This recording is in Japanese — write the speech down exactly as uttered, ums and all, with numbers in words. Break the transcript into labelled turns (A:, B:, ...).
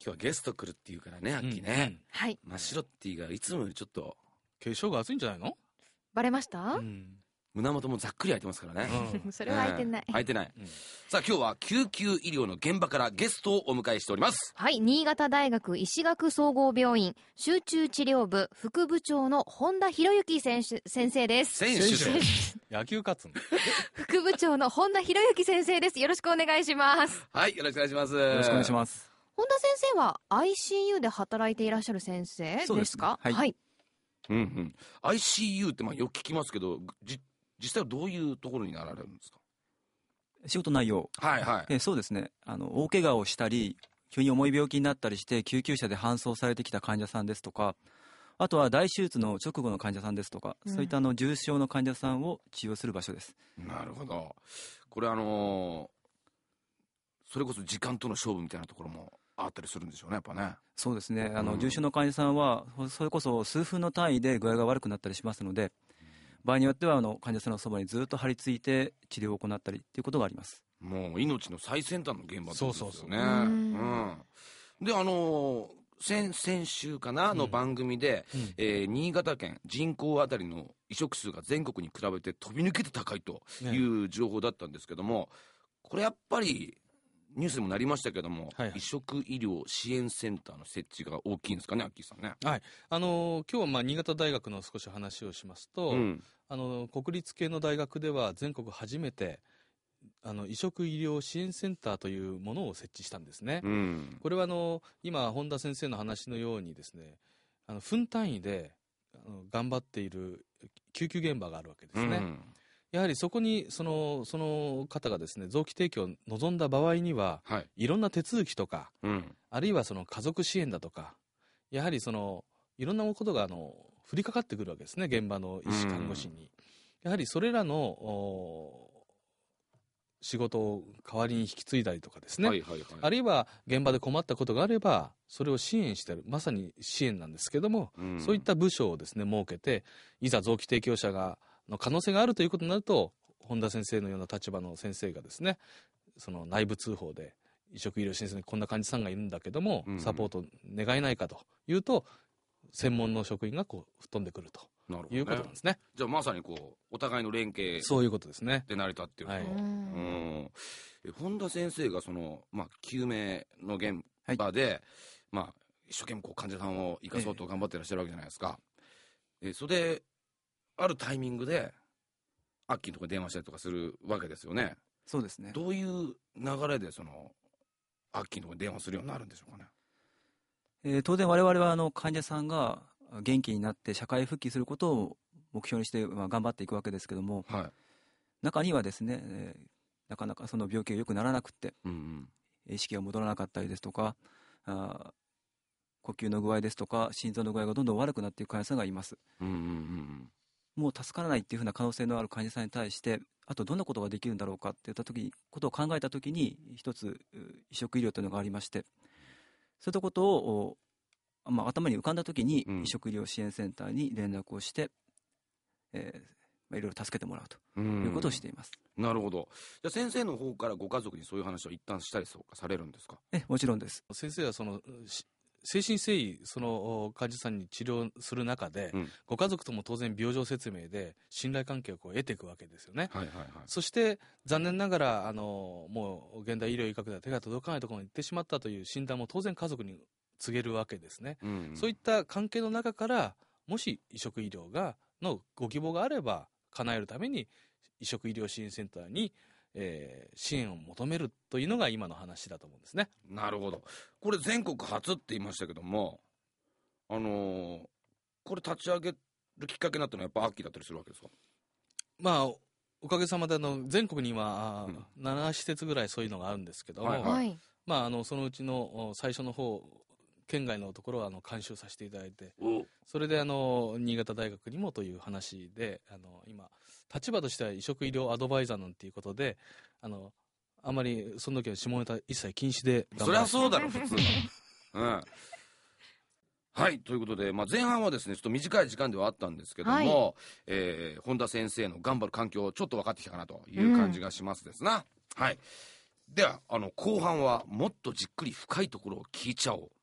A: 日はゲスト来るっていうからね、アッキーね、
B: うん
C: はい。
A: 真っ白っていうがいつもよりちょっと
B: 化粧が厚いんじゃないの？
C: バレました？
B: うん
A: 胸元もざっくり開いてますからね、
B: うん
C: それは開いてない。
A: えー開いてない、
B: うん
A: さあ今日は救急医療の現場からゲストをお迎えしております。
C: はい。新潟大学医歯学総合病院集中治療部副部長の本田博之選手先生です。
A: 選手
B: 選野球勝つの？
C: 副部長の本田博之先生です。よろしくお願いします。
A: はいよろしくお願いします。よ
D: よろしくお願いし
A: す。
D: ます。
C: 本田先生は アイシーユー で働いていらっしゃる先生ですか？
D: そうですねはい
C: はい。
A: うんうん、アイシーユー ってまあよく聞きますけど、じ実際はどういうところになられるんですか？
D: 仕事内容、
A: はいはい。
D: えそうですね、あの大怪我をしたり急に重い病気になったりして救急車で搬送されてきた患者さんですとか、あとは大手術の直後の患者さんですとか、
C: うん
D: そういったあの重症の患者さんを治療する場所です。
A: なるほど。これあのーそれこそ時間との勝負みたいなところもあったりするんでしょうね、やっぱね。
D: そうですね、あの、
A: うん
D: 重症の患者さんはそれこそ数分の単位で具合が悪くなったりしますので、場合によってはあの患者さんのそばにずっと張り付いて治療を行ったりということがあります。
A: もう命の最先端の現場ってことですよね。
B: そうそうそう
A: う
C: うん
A: ん。であのー先先週かなの番組で、
B: うん
A: えー新潟県人口あたりの移植数が全国に比べて飛び抜けて高いという情報だったんですけども、これやっぱりニュースにもなりましたけども、
B: はいはい
A: 移植医療支援センターの設置が大きいんですかね、アッキーさんね。
B: はい、あのー今日はまあ新潟大学の少し話をしますと、
A: うん
B: あのー国立系の大学では全国初めてあの移植医療支援センターというものを設置したんですね。
A: うん
B: これはあの今本田先生の話のようにですね、あの分単位であの頑張っている救急現場があるわけですね。
A: うん
B: やはりそこにそのその方がですね臓器提供を望んだ場合には、
A: はい
B: いろんな手続きとか、
A: うん
B: あるいはその家族支援だとか、やはりそのいろんなことがあの降りかかってくるわけですね、現場の医師看護師に。やはりそれらのお仕事を代わりに引き継いだりとかですね、
A: はいはいはい、
B: あるいは現場で困ったことがあればそれを支援している、まさに支援なんですけども、
A: うん
B: そういった部署をですね設けて、いざ臓器提供者がの可能性があるということになると、本田先生のような立場の先生がですね、その内部通報で移植医療先生にこんな患者さんがいるんだけども、
A: うん
B: サポート願えないかというと、専門の職員がこう飛んでくると
A: なるほどね
B: いうことなんですね。
A: じゃあまさにこうお互いの連携
B: そういうことですね。
A: で成り立っていると、
B: はい
C: うん
A: うんえ本田先生がその、まあ、救命の現場で、まあ、一生懸命こう患者さんを生かそうと頑張ってらっしゃるわけじゃないですか、えそれであるタイミングでアッキーのところに電話したりとかするわけですよね。
D: そうですね、
A: どういう流れでそのアッキーのところに電話するようになるんでしょうかね。
D: えー当然我々はあの患者さんが元気になって社会復帰することを目標にして、まあ、頑張っていくわけですけども、
A: はい、
D: 中にはですね、えーなかなかその病気が良くならなくて
A: うん
D: 意識が戻らなかったりですとか、あ呼吸の具合ですとか心臓の具合がどんどん悪くなっていく患者さんがいます。
A: うんうんうん
D: もう助からないっていうふうな可能性のある患者さんに対して、あとどんなことができるんだろうかっていった時にことを考えた時に、一つう移植医療というのがありまして、そういったことを、おまあ、頭に浮かんだ時に
A: うん
D: 移植医療支援センターに連絡をして、えーまあ、いろいろ助けてもらうと
A: うん
D: いうことをしています。
A: なるほど。じゃあ先生の方からご家族にそういう話を一旦したりそうかされるんですか。
D: えもちろんです。
B: 先生はそのし誠心誠意その患者さんに治療する中で、
A: うん
B: ご家族とも当然病状説明で信頼関係をこう得ていくわけですよね。
A: はいはいはい。
B: そして残念ながらあのもう現代医療医学では手が届かないところに行ってしまったという診断も当然家族に告げるわけですね。
A: うん
B: そういった関係の中からもし移植医療がのご希望があれば叶えるために移植医療支援センターに、えー支援を求めるというのが今の話だと思うんですね。
A: なるほど。これ全国初って言いましたけども、あのーこれ立ち上げるきっかけになったのはやっぱアッキーだったりするわけですか。
B: まあおかげさまであの全国には、あー
A: うん
B: なな施設ぐらいそういうのがあるんですけども、
A: はい
C: はい。
B: まあ、あのそのうちのお最初の方県外のところはあの監修させていただいて、
A: お
B: それであの新潟大学にもという話で、あの今立場としては移植医療アドバイザーなんていうことで、あのあまりその時は下ネタ一切禁止で頑張
A: そりゃそうだろ普通は。うんはいということで、まあ、前半はですねちょっと短い時間ではあったんですけども、
C: はい
A: えー本田先生の頑張る環境ちょっと分かってきたかなという感じがしますですな、はい。ではあの後半はもっとじっくり深いところを聞いちゃおう